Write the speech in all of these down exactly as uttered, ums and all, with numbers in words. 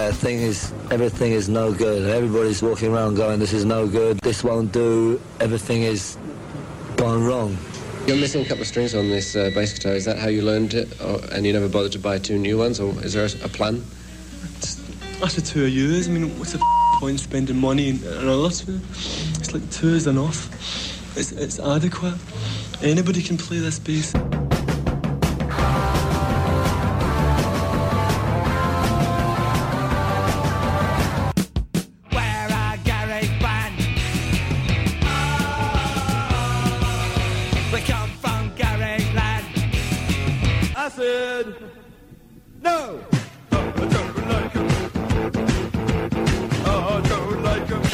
uh, thing is, everything is no good. Everybody's walking around going, this is no good, this won't do, everything is gone wrong. You're missing a couple of strings on this uh, bass guitar. Is that how you learned it? Or, and you never bothered to buy two new ones? Or is there a, a plan? It's, after two years, I mean, what's the f- point spending money and all that? It's like two is enough. It's, it's adequate. Anybody can play this bass. No! Oh, I don't like him. Oh, I don't like him.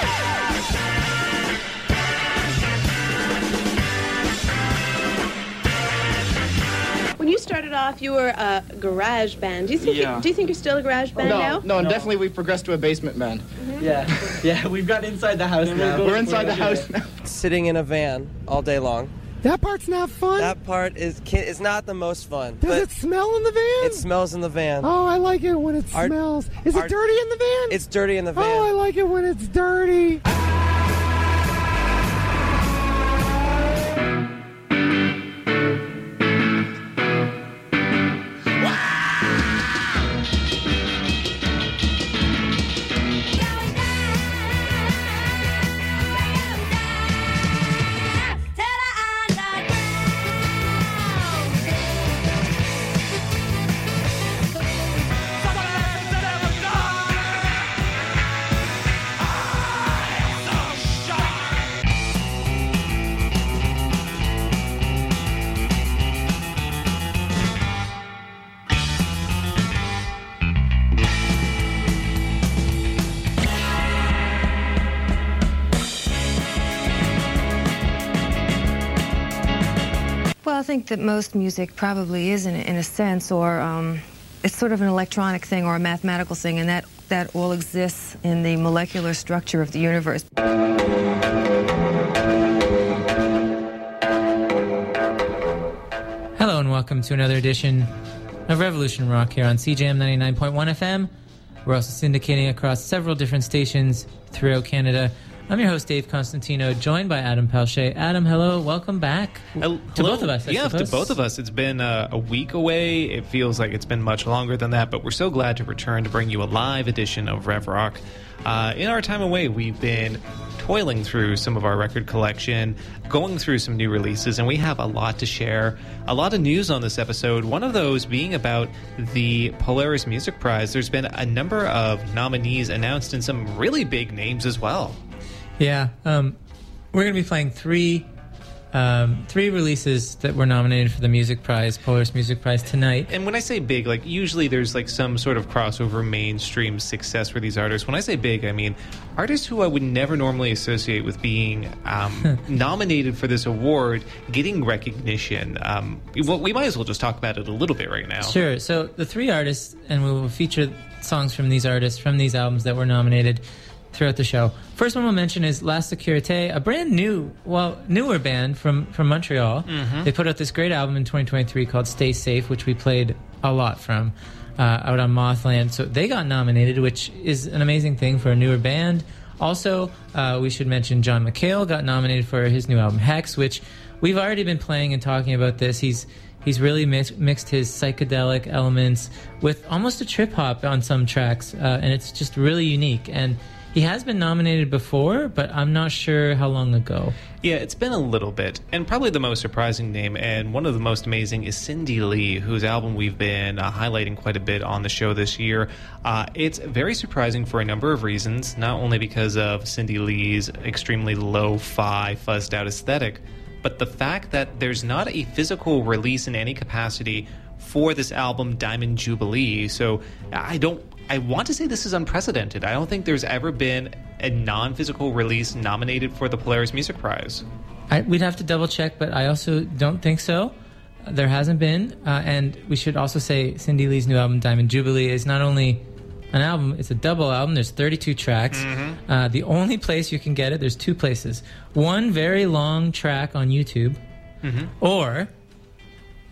When you started off, you were a garage band. Do you think, Yeah. you, do you think you're still a garage band no, now? No, no, definitely we've progressed to a basement band. Mm-hmm. Yeah, yeah, we've got inside the house now. We're inside the house now. Sitting in a van all day long. That part's not fun. That part is is not the most fun. Does it smell in the van? It smells in the van. Oh, I like it when it Our, smells. Is our, it dirty in the van? It's dirty in the van. Oh, I like it when it's dirty. I think that most music probably is in, in a sense, or um, it's sort of an electronic thing or a mathematical thing, and that, that all exists in the molecular structure of the universe. Hello and welcome to another edition of Revolution Rock here on C J M ninety-nine point one F M. We're also syndicating across several different stations throughout Canada. I'm your host, Dave Constantino, joined by Adam Palche. Adam, hello, welcome back hello. to both of us. I yeah, suppose. to both of us. It's been uh, a week away. It feels like it's been much longer than that, but we're so glad to return to bring you a live edition of Rev Rock. Uh, in our time away, we've been toiling through some of our record collection, going through some new releases, and we have a lot to share. A lot of news on this episode, one of those being about the Polaris Music Prize. There's been a number of nominees announced and some really big names as well. Yeah, um, we're going to be playing three um, three releases that were nominated for the Music Prize, Polaris Music Prize, tonight. And when I say big, like usually there's like some sort of crossover mainstream success for these artists. When I say big, I mean artists who I would never normally associate with being um, nominated for this award, getting recognition. Um, well, we might as well just talk about it a little bit right now. Sure. So the three artists, and we will feature songs from these artists, from these albums that were nominated throughout the show. First one we'll mention is La Sécurité, a brand new, well, newer band from, from Montreal. Mm-hmm. They put out this great album in twenty twenty-three called Stay Safe, which we played a lot from uh, out on Mothland. So they got nominated, which is an amazing thing for a newer band. Also, uh, we should mention John McHale got nominated for his new album Hex, which we've already been playing and talking about this. He's He's really mix, mixed his psychedelic elements with almost a trip hop on some tracks, uh, and it's just really unique. And he has been nominated before, but I'm not sure how long ago. Yeah, it's been a little bit. And probably the most surprising name and one of the most amazing is Cindy Lee, whose album we've been uh, highlighting quite a bit on the show this year. Uh, it's very surprising for a number of reasons, not only because of Cindy Lee's extremely lo-fi, fuzzed-out aesthetic, but the fact that there's not a physical release in any capacity for this album, Diamond Jubilee. So I don't... I want to say this is unprecedented. I don't think there's ever been a non-physical release nominated for the Polaris Music Prize. I, we'd have to double check, but I also don't think so. There hasn't been. Uh, and we should also say Cindy Lee's new album, Diamond Jubilee, is not only an album, it's a double album. There's thirty-two tracks. Mm-hmm. Uh, the only place you can get it, there's two places. One very long track on YouTube, mm-hmm. or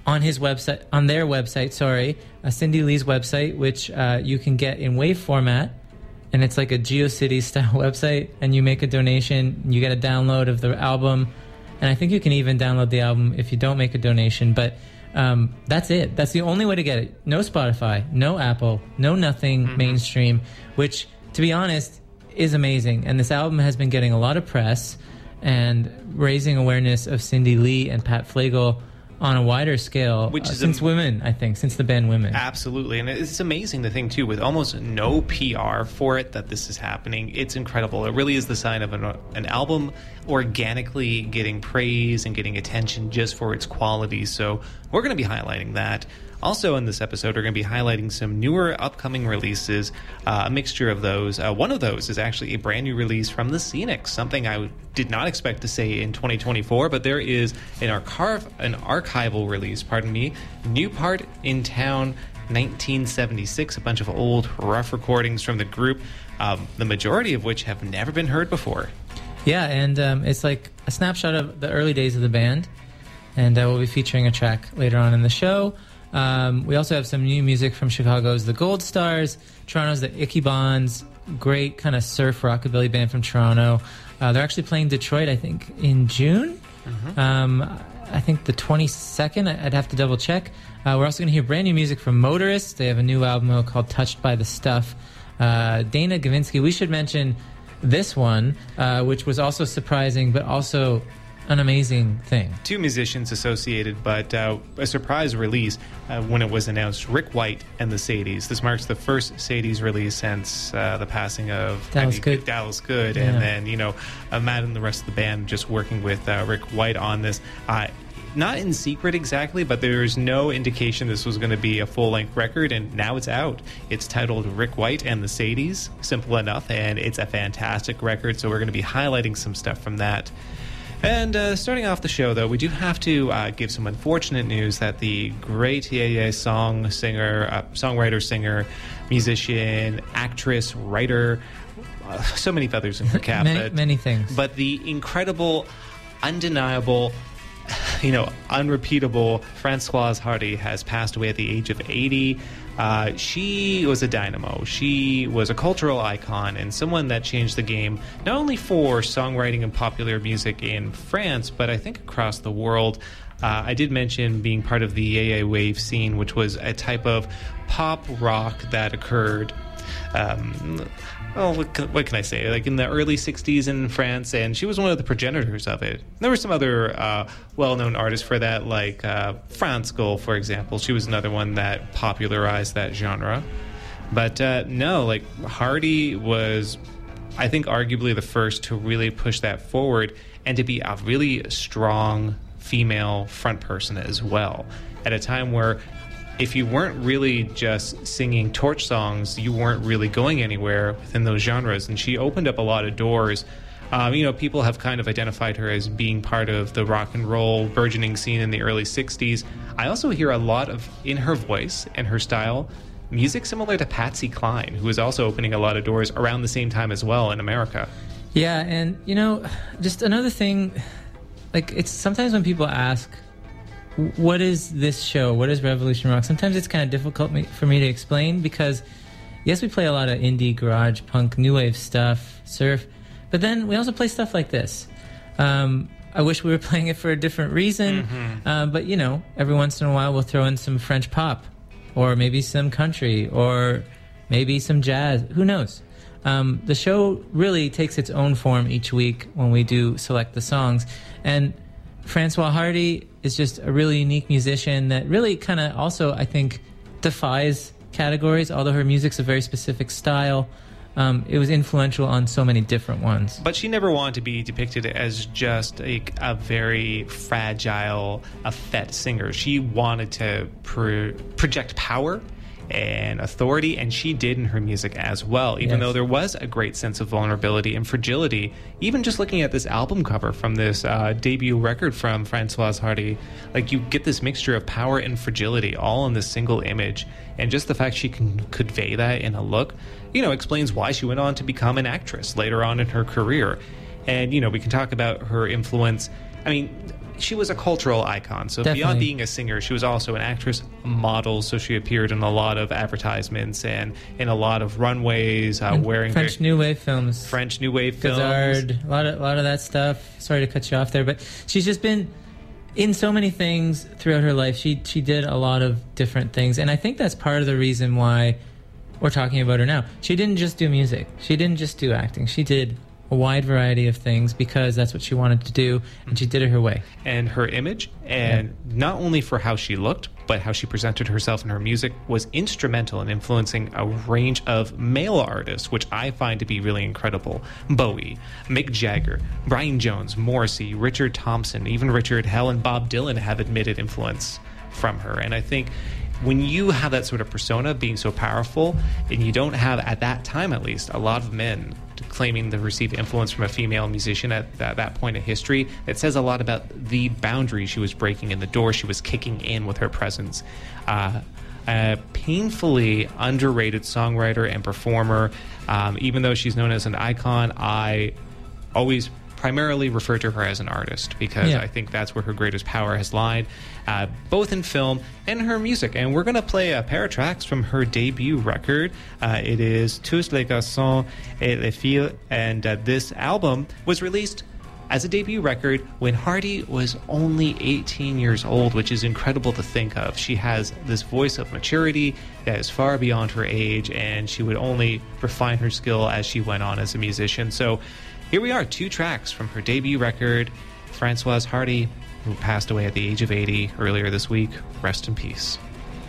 on his website, on their website, sorry, uh, Cindy Lee's website, which uh, you can get in WAV format. And it's like a GeoCities style website, and you make a donation, you get a download of the album, and I think you can even download the album if you don't make a donation, but um, that's it. That's the only way to get it. No Spotify, no Apple, no nothing mm-hmm. mainstream, which, to be honest, is amazing. And this album has been getting a lot of press and raising awareness of Cindy Lee and Pat Flagle on a wider scale, which uh, is since am- women, I think, since the band Women. Absolutely. And it's amazing, the thing, too, with almost no P R for it, that this is happening. It's incredible. It really is the sign of an, an album organically getting praise and getting attention just for its quality. So we're going to be highlighting that. Also in this episode, we're going to be highlighting some newer upcoming releases, uh, a mixture of those. Uh, one of those is actually a brand new release from the Scenics, something I did not expect to say in twenty twenty-four, but there is an, archive, an archival release, pardon me, New Part in Town, nineteen seventy-six, a bunch of old rough recordings from the group, um, the majority of which have never been heard before. Yeah, and um, it's like a snapshot of the early days of the band, and uh, we'll be featuring a track later on in the show. Um, we also have some new music from Chicago's The Gold Stars, Toronto's The Icky Bonds, great kind of surf rockabilly band from Toronto. Uh, they're actually playing Detroit, I think, in June. Mm-hmm. Um, I think the twenty-second. I'd have to double check. Uh, we're also going to hear brand new music from Motorists. They have a new album called Touched by the Stuff. Uh, Dana Gavinsky. We should mention this one, uh, which was also surprising, but also an amazing thing. Two musicians associated, but uh, a surprise release uh, when it was announced. Rick White and the Sadies. This marks the first Sadies release since uh, the passing of Dallas Good. Dallas Good, Yeah. and then you know uh, Matt and the rest of the band just working with uh, Rick White on this. Uh, not in secret exactly, but there's no indication this was going to be a full-length record, and now it's out. It's titled Rick White and the Sadies. Simple enough, and it's a fantastic record. So we're going to be highlighting some stuff from that. And uh, starting off the show, though, we do have to uh, give some unfortunate news that the great Yeah Yeah song singer, uh, songwriter, singer, musician, actress, writer, uh, so many feathers in her cap. many, but, many things. But the incredible, undeniable, you know, unrepeatable Françoise Hardy has passed away at the age of eighty. Uh, she was a dynamo. She was a cultural icon and someone that changed the game, not only for songwriting and popular music in France, but I think across the world. Uh, I did mention being part of the Yeah Yeah Wave scene, which was a type of pop rock that occurred um, oh, what can, what can I say? Like in the early sixties in France, and she was one of the progenitors of it. There were some other uh, well-known artists for that, like uh, Franz Goll, for example. She was another one that popularized that genre. But uh, no, like Hardy was, I think, arguably the first to really push that forward and to be a really strong female front person as well. At a time where if you weren't really just singing torch songs, you weren't really going anywhere within those genres. And she opened up a lot of doors. Um, you know, people have kind of identified her as being part of the rock and roll burgeoning scene in the early sixties. I also hear a lot of, in her voice and her style, music similar to Patsy Cline, who was also opening a lot of doors around the same time as well in America. Yeah, and, you know, just another thing, like, it's sometimes when people ask, what is this show? What is Revolution Rock? Sometimes it's kind of difficult me, for me to explain because, yes, we play a lot of indie, garage, punk, new wave stuff, surf, but then we also play stuff like this. Um, I wish we were playing it for a different reason, mm-hmm. uh, but, you know, every once in a while we'll throw in some French pop or maybe some country or maybe some jazz. Who knows? Um, the show really takes its own form each week when we do select the songs, and Françoise Hardy is just a really unique musician that really kind of also, I think, defies categories, although her music's a very specific style. Um, it was influential on so many different ones. But she never wanted to be depicted as just a, a very fragile, effete singer. She wanted to pro- project power and authority, and she did in her music as well, even yes. though there was a great sense of vulnerability and fragility. Even just looking at this album cover from this uh, debut record from Françoise Hardy, like, you get this mixture of power and fragility all in this single image, and just the fact she can convey that in a look, you know, explains why she went on to become an actress later on in her career. And, you know, we can talk about her influence. I mean, she was a cultural icon. So Definitely. beyond being a singer, she was also an actress, a model. So she appeared in a lot of advertisements and in a lot of runways, uh, wearing French very, New Wave films. French New Wave films. Gazard, a lot of, a lot of that stuff. Sorry to cut you off there, but she's just been in so many things throughout her life. She she did a lot of different things, and I think that's part of the reason why we're talking about her now. She didn't just do music. She didn't just do acting. She did a wide variety of things because that's what she wanted to do, and she did it her way. And her image, and yeah. not only for how she looked, but how she presented herself in her music, was instrumental in influencing a range of male artists, which I find to be really incredible. Bowie, Mick Jagger, Brian Jones, Morrissey, Richard Thompson, even Richard Hell and Bob Dylan have admitted influence from her. And I think when you have that sort of persona being so powerful, and you don't have, at that time at least, a lot of men claiming to receive influence from a female musician at that, that point in history, it says a lot about the boundaries she was breaking and the door she was kicking in with her presence. Uh, a painfully underrated songwriter and performer. Um, even though she's known as an icon, I always primarily refer to her as an artist because yeah. I think that's where her greatest power has lied, uh, both in film and her music. And we're going to play a pair of tracks from her debut record. Uh, it is Tous les garçons et les filles, and uh, this album was released as a debut record when Hardy was only eighteen years old, which is incredible to think of. She has this voice of maturity that is far beyond her age, and she would only refine her skill as she went on as a musician. So here we are, two tracks from her debut record, Françoise Hardy, who passed away at the age of eighty earlier this week. Rest in peace.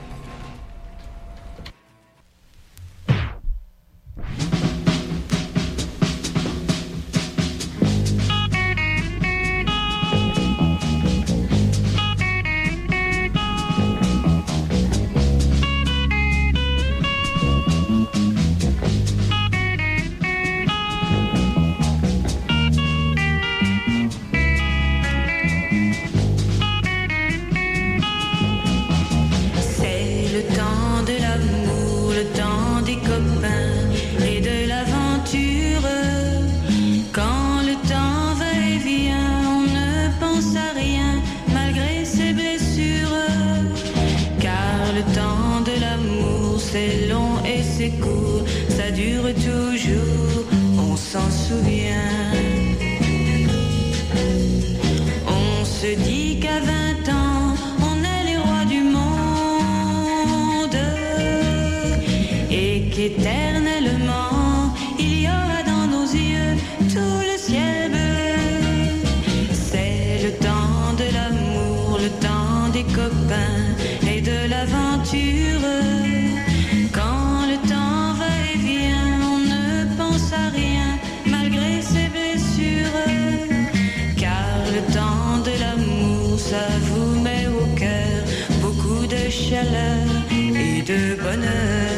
Éternellement, il y aura dans nos yeux tout le ciel bleu. C'est le temps de l'amour, le temps des copains et de l'aventure. Quand le temps va et vient, on ne pense à rien malgré ses blessures. Car le temps de l'amour, ça vous met au cœur beaucoup de chaleur et de bonheur.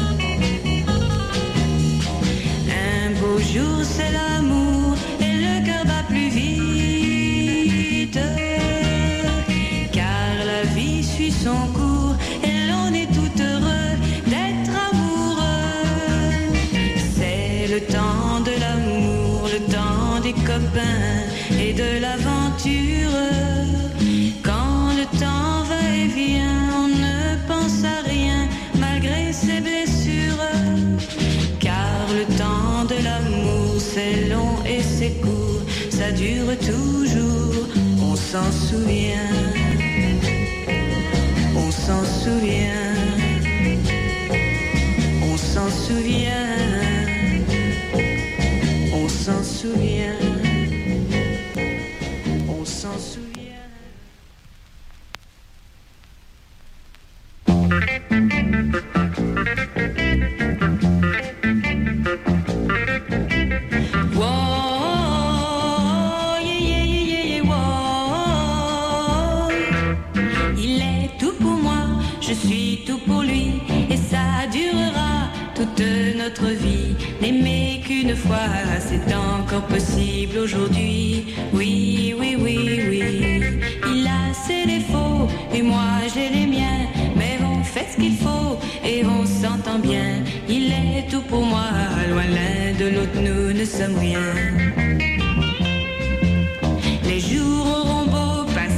Jour c'est l'amour et le cœur bat plus vite, car la vie suit son cours et l'on est tout heureux d'être amoureux. C'est le temps de l'amour, le temps des copains et de l'aventure. Quand le temps va et vient, on ne pense à rien malgré ses blessures. Car le temps de l'amour, c'est long et c'est court, ça dure toujours, on s'en souvient, on s'en souvient, on s'en souvient, on s'en souvient, on s'en souvient. Notre vie, n'aimer qu'une fois, c'est encore possible aujourd'hui. Oui, oui, oui, oui. Il a ses défauts et moi j'ai les miens, mais on fait ce qu'il faut et on s'entend bien. Il est tout pour moi, loin l'un de l'autre, nous ne sommes rien. Les jours auront beau passer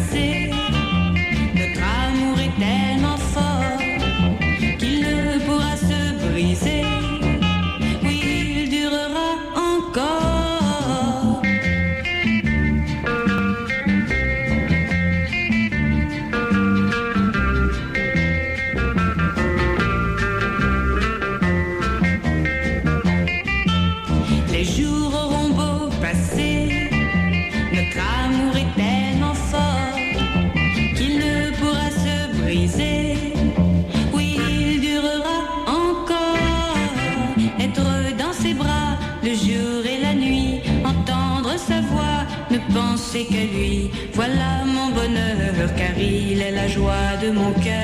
penser qu'à lui. Voilà mon bonheur, car il est la joie de mon cœur.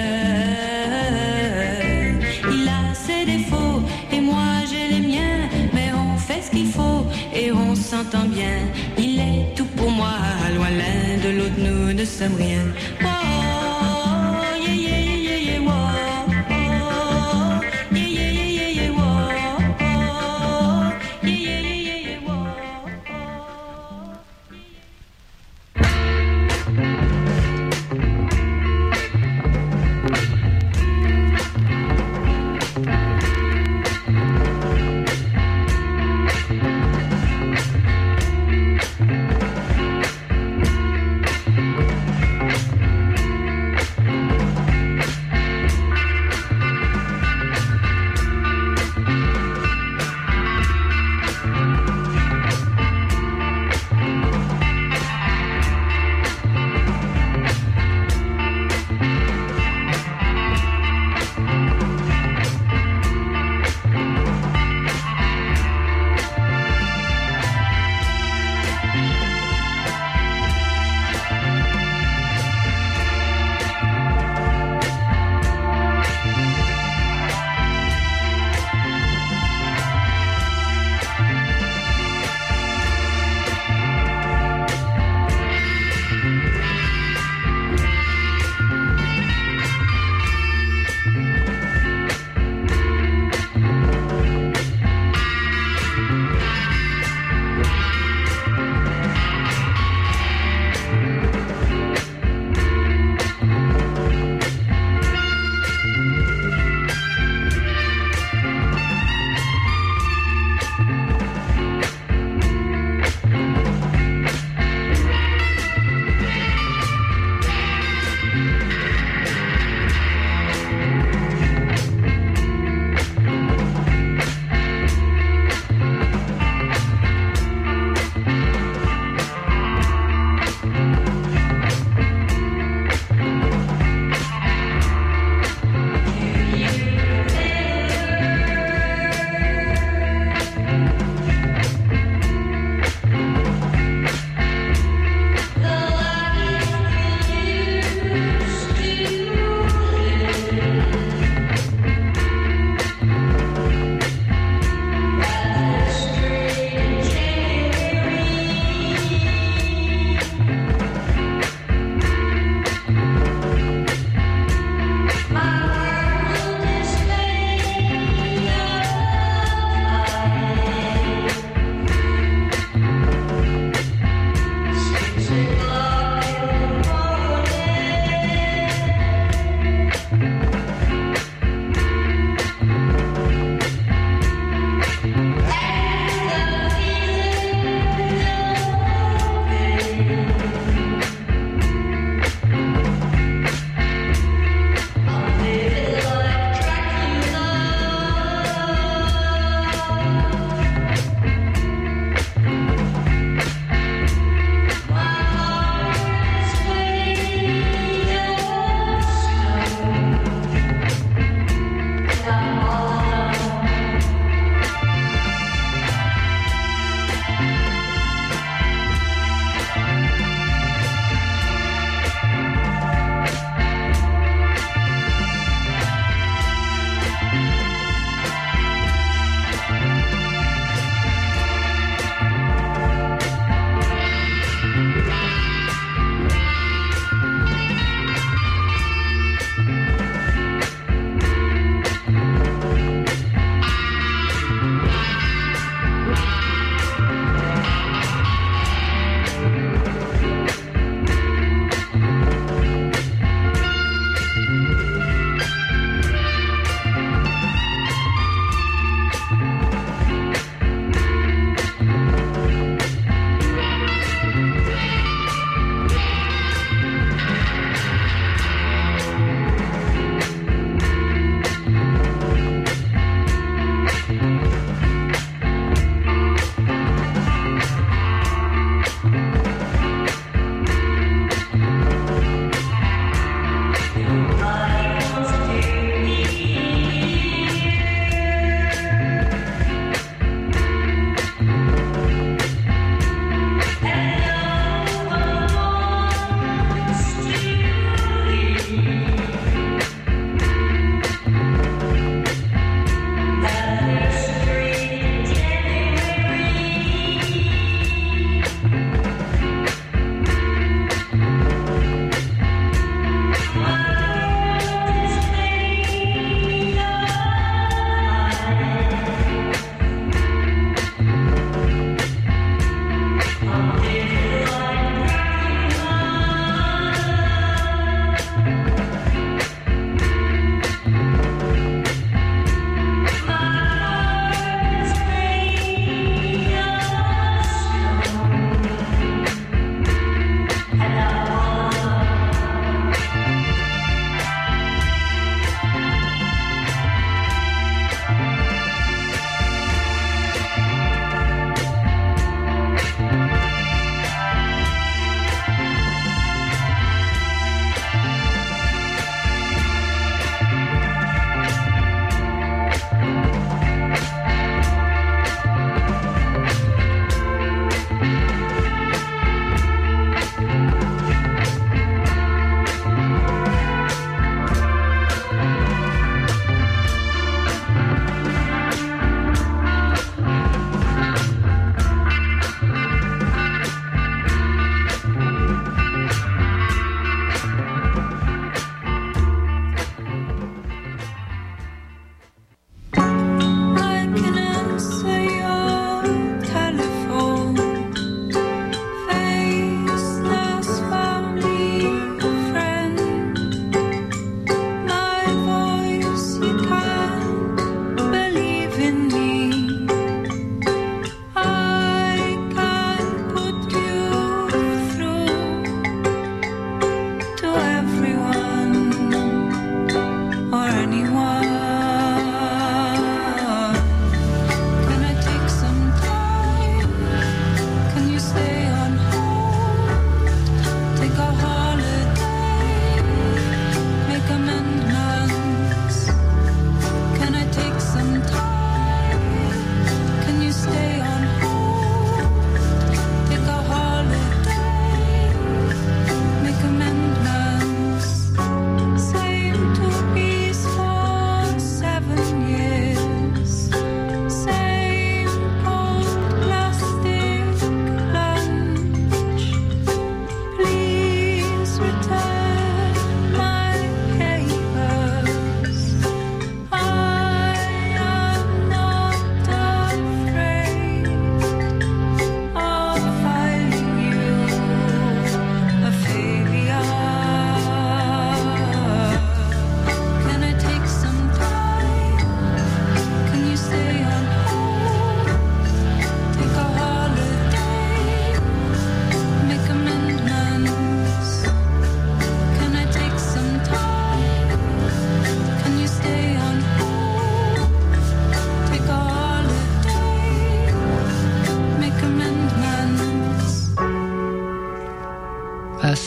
Il a ses défauts et moi j'ai les miens, mais on fait ce qu'il faut et on s'entend bien. Il est tout pour moi, loin l'un de l'autre, nous ne sommes rien. Oh, yeah, yeah, yeah, yeah, yeah, oh, oh, yeah, yeah, yeah, yeah, yeah, oh, oh, yeah, yeah, yeah, yeah, yeah, oh,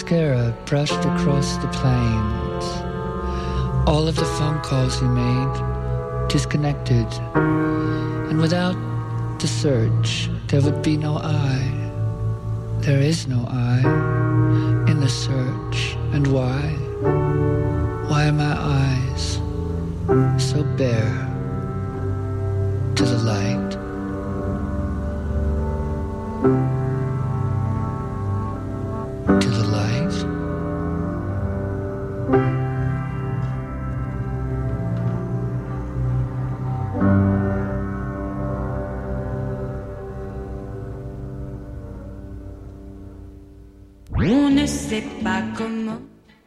mascara brushed across the plains. All of the phone calls you made, disconnected. And without the search, there would be no I. There is no I in the search. And why? Why are my eyes so bare to the light? To the light. On ne sait pas comment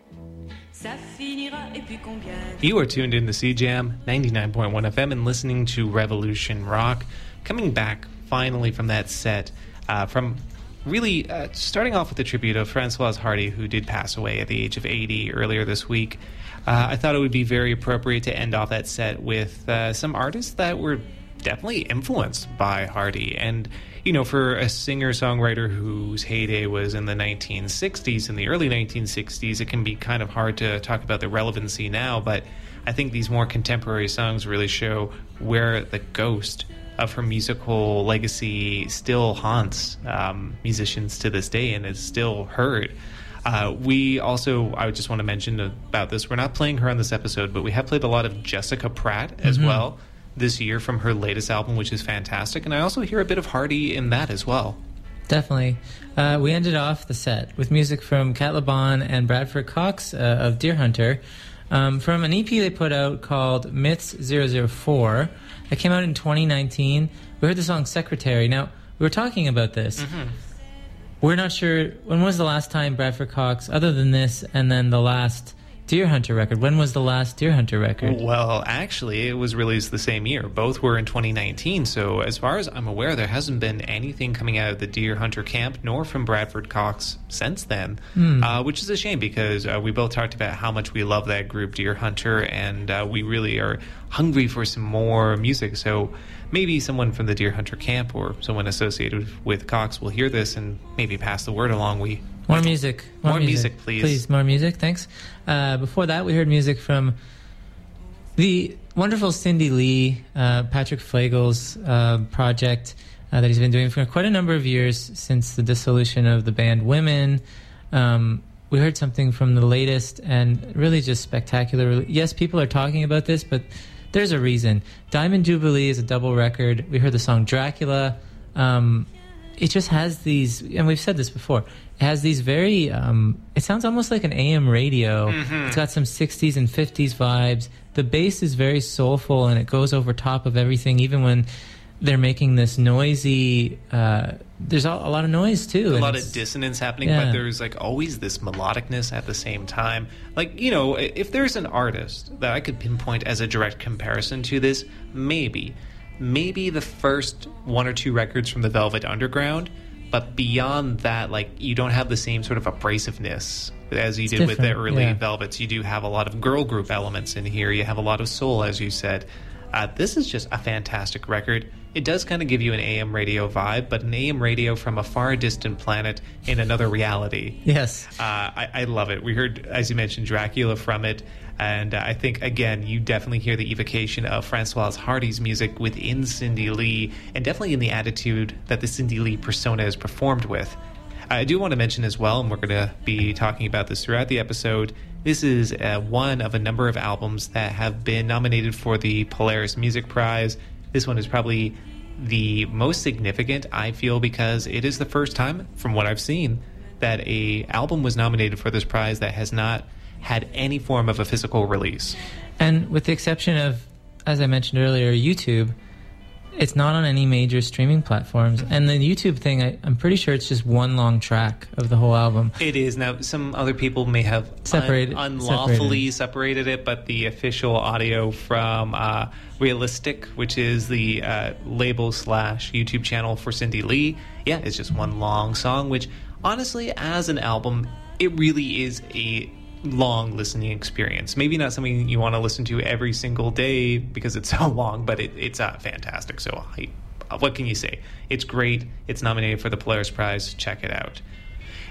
ça finira et puis combien. You are tuned in to C Jam ninety-nine point one F M and listening to Revolution Rock. Coming back finally from that set, uh, from really uh, starting off with the tribute of Françoise Hardy, who did pass away at the age of eighty earlier this week. Uh, I thought it would be very appropriate to end off that set with uh, some artists that were definitely influenced by Hardy. And, you know, for a singer-songwriter whose heyday was in the nineteen sixties, in the early nineteen sixties, it can be kind of hard to talk about the relevancy now, but I think these more contemporary songs really show where the ghost of her musical legacy still haunts um, musicians to this day and is still heard. Uh, we also, I just want to mention about this, we're not playing her on this episode, but we have played a lot of Jessica Pratt as Mhm. well this year from her latest album, which is fantastic, and I also hear a bit of Hardy in that as well. Definitely. Uh, we ended off the set with music from Cat LeBon and Bradford Cox uh, of Deer Hunter um, from an E P they put out called Myths zero zero four. It came out in twenty nineteen. We heard the song Secretary. Now, we were talking about this. Mm-hmm. We're not sure, when was the last time Bradford Cox, other than this, and then the last Deer Hunter record? When was the last Deer Hunter record? Well, actually, it was released the same year. Both were in twenty nineteen, so as far as I'm aware, there hasn't been anything coming out of the Deer Hunter camp, nor from Bradford Cox since then, Hmm. uh, which is a shame because uh, we both talked about how much we love that group, Deer Hunter, and uh, we really are hungry for some more music, so maybe someone from the Deer Hunter camp or someone associated with Cox will hear this and maybe pass the word along. We More music. More music, please. Please, more music. Thanks. Uh, before that, we heard music from the wonderful Cindy Lee, uh, Patrick Flagle's uh, project uh, that he's been doing for quite a number of years since the dissolution of the band Women. Um, we heard something from the latest and really just spectacular. Yes, people are talking about this, but there's a reason. Diamond Jubilee is a double record. We heard the song Dracula. Um, it just has these, and we've said this before, it has these very, um, it sounds almost like an A M radio. Mhm. It's got some sixties and fifties vibes. The bass is very soulful and it goes over top of everything, even when they're making this noisy, uh, there's a, a lot of noise too. a and lot it's- of dissonance happening, Yeah. but there's like always this melodicness at the same time. Like, you know, i- if there's an artist that I could pinpoint as a direct comparison to this, maybe, maybe the first one or two records from the Velvet Underground, but beyond that, like, you don't have the same sort of abrasiveness as you It's did with the different, early yeah. Velvets. You do have a lot of girl group elements in here. You have a lot of soul, as you said. Uh, this is just a fantastic record. It does kind of give you an A M radio vibe, but an A M radio from a far distant planet in another reality. Yes. Uh, I, I love it. We heard, as you mentioned, Dracula from it. And uh, I think, again, you definitely hear the evocation of Françoise Hardy's music within Cindy Lee, and definitely in the attitude that the Cindy Lee persona is performed with. I do want to mention as well, and we're going to be talking about this throughout the episode, this is uh, one of a number of albums that have been nominated for the Polaris Music Prize. This one is probably the most significant, I feel, because it is the first time, from what I've seen, that a album was nominated for this prize that has not had any form of a physical release. And with the exception of, as I mentioned earlier, YouTube, it's not on any major streaming platforms. And the YouTube thing, I, I'm pretty sure it's just one long track of the whole album. It is. Now, some other people may have Separated- un- unlawfully separated it, but the official audio from uh, Realistic, which is the uh, label slash YouTube channel for Cindy Lee, yeah, it's just one long song, which honestly, as an album, it really is a long listening experience. Maybe not something you want to listen to every single day because it's so long, but it, it's uh, fantastic. So I, what can you say? It's great. It's nominated for the Polaris Prize. Check it out.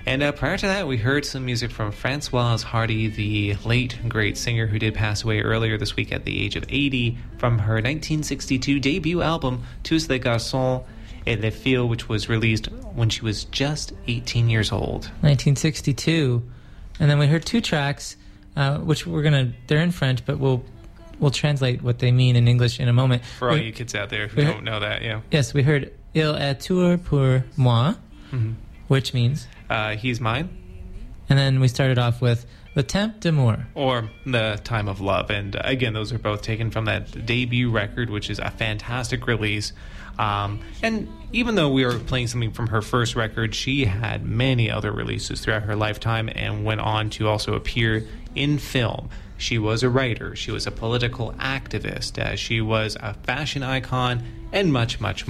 And uh, prior to that, we heard some music from Françoise Hardy, the late, great singer who did pass away earlier this week at the age of eighty, from her nineteen sixty-two debut album, Tous les garçons et les filles, which was released when she was just eighteen years old. nineteen sixty-two. And then we heard two tracks, uh, which we're going to, they're in French, but we'll we'll translate what they mean in English in a moment. For all we, you kids out there who don't heard, know that, yeah. Yes, we heard Il est tout pour moi, mm-hmm. which means? Uh, he's mine. And then we started off with Le Temps d'amour. Or The Time of Love. And uh, again, those are both taken from that debut record, which is a fantastic release. Um, and even though we were playing something from her first record, she had many other releases throughout her lifetime and went on to also appear in film. She was a writer, she was a political activist, uh, she was a fashion icon, and much, much more.